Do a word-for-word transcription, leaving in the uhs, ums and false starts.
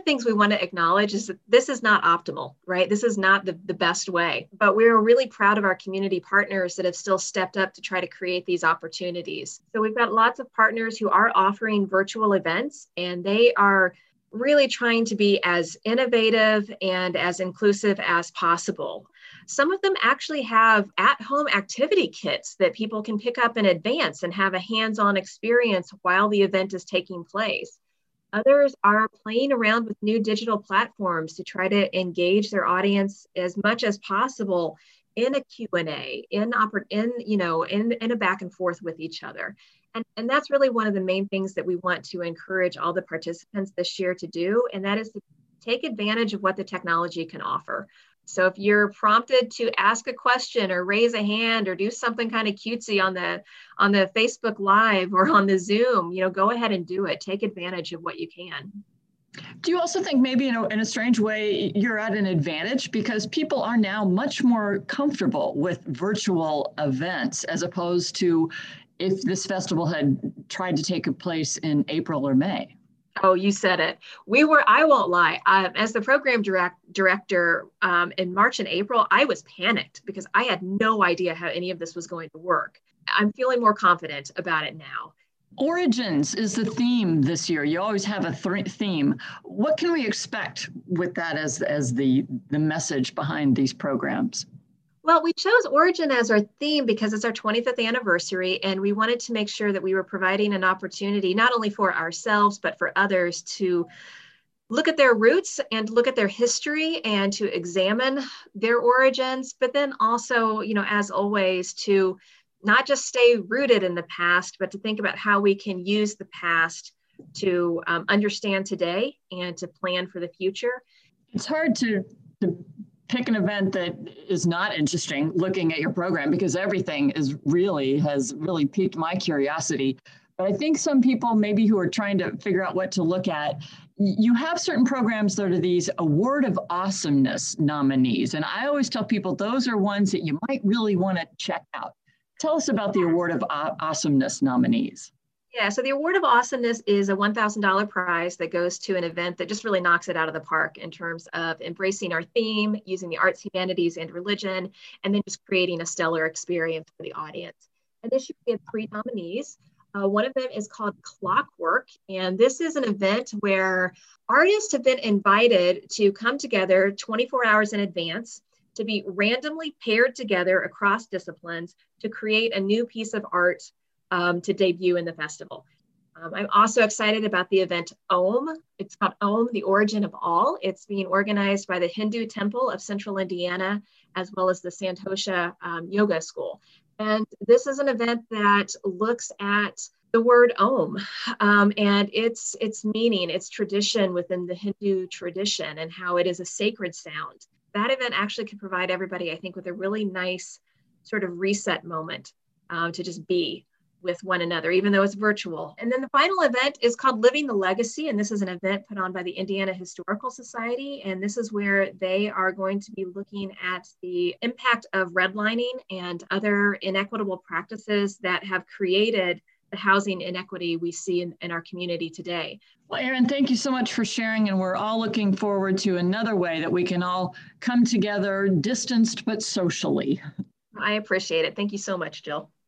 things we want to acknowledge is that this is not optimal, right? This is not the, the best way, but we're really proud of our community partners that have still stepped up to try to create these opportunities. So we've got lots of partners who are offering virtual events, and they are really trying to be as innovative and as inclusive as possible. Some of them actually have at-home activity kits that people can pick up in advance and have a hands-on experience while the event is taking place. Others are playing around with new digital platforms to try to engage their audience as much as possible in a Q and A, in, in, you know, in, in a back and forth with each other. And, and that's really one of the main things that we want to encourage all the participants this year to do, and that is to take advantage of what the technology can offer. So if you're prompted to ask a question or raise a hand or do something kind of cutesy on the on the Facebook Live or on the Zoom, you know, go ahead and do it. Take advantage of what you can. Do you also think maybe in a, in a strange way, you're at an advantage because people are now much more comfortable with virtual events as opposed to if this festival had tried to take place in April or May? Oh, you said it. We were, I won't lie, uh, as the program direct, director um, in March and April, I was panicked because I had no idea how any of this was going to work. I'm feeling more confident about it now. Origins is the theme this year. You always have a th- theme. What can we expect with that as, as the, the message behind these programs? Well, we chose Origin as our theme because it's our twenty-fifth anniversary, and we wanted to make sure that we were providing an opportunity not only for ourselves, but for others to look at their roots and look at their history and to examine their origins, but then also, you know, as always, to not just stay rooted in the past, but to think about how we can use the past to um, understand today and to plan for the future. It's hard to, to pick an event that is not interesting looking at your program because everything is really has really piqued my curiosity. But I think some people maybe who are trying to figure out what to look at, you have certain programs that are these Award of Awesomeness nominees. And I always tell people those are ones that you might really want to check out. Tell us about the Award of Awesomeness nominees. Yeah, so the Award of Awesomeness is a one thousand dollars prize that goes to an event that just really knocks it out of the park in terms of embracing our theme, using the arts, humanities, and religion, and then just creating a stellar experience for the audience. And this year we have three nominees. Uh, one of them is called Clockwork, and this is an event where artists have been invited to come together twenty-four hours in advance to be randomly paired together across disciplines to create a new piece of art Um, to debut in the festival. Um, I'm also excited about the event Om. It's called Om, the Origin of All. It's being organized by the Hindu Temple of Central Indiana, as well as the Santosha um, Yoga School. And this is an event that looks at the word Om um, and its, its meaning, its tradition within the Hindu tradition and how it is a sacred sound. That event actually could provide everybody, I think, with a really nice sort of reset moment um, to just be with one another, even though it's virtual. And then the final event is called Living the Legacy. And this is an event put on by the Indiana Historical Society. And this is where they are going to be looking at the impact of redlining and other inequitable practices that have created the housing inequity we see in, in our community today. Well, Erin, thank you so much for sharing. And we're all looking forward to another way that we can all come together, distanced but socially. I appreciate it. Thank you so much, Jill.